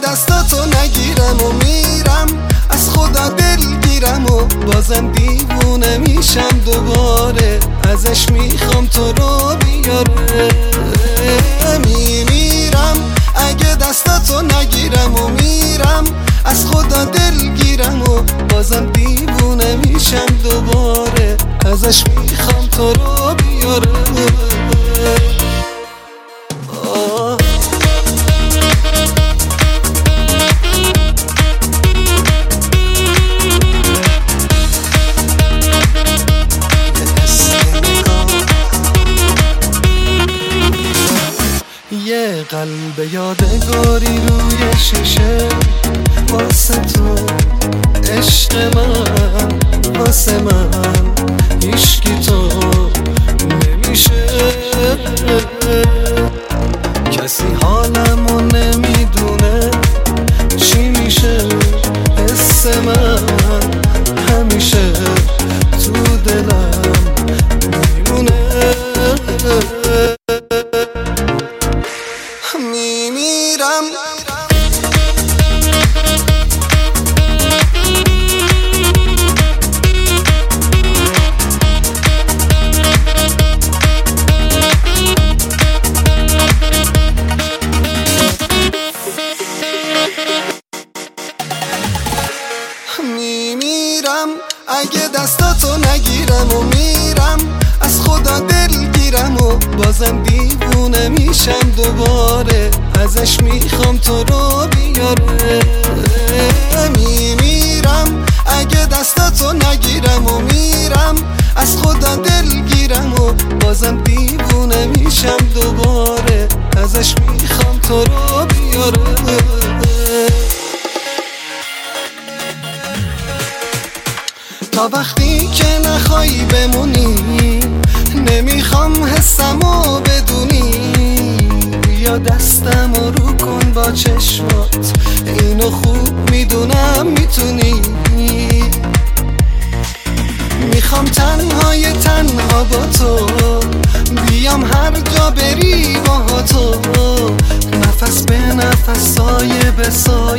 دستاتو نگیرم و میرم، از خدا دلگیرم و بازم دیوونه میشم دوباره، ازش میخوام تو رو بیاره. میمیرم اگه دستاتو نگیرم و میرم، از خدا دلگیرم و بازم دیوونه میشم دوباره، ازش میخوام تو رو بیاره. یه قلب یادگاری روی شیشه واسه تو، عشق من واسه من، هیچکی تو نمیشه. کسی حالمو نمیدونه چی میشه، حس من همیشه تو دلم میمونه. میمیرم میمیرم اگه دستاتو نگیرم و میرم، از خدا دلگیرم و بازم دیوونه میشم دوباره، ازش میخوام تو رو بیاره. میمیرم اگه دستاتو نگیرم و میرم، از خدا دلگیرم و بازم دیوونه میشم دوباره، ازش میخوام تو رو بیاره. تا وقتی که نخوایی بمونی، نمیخوام حسمو بدونی، یا دستمو رو کن با چشمات، اینو خوب میدونم میتونی. میخوام تنها با تو بیام هر جا بری با تو، نفس به نفس، سایه به سایه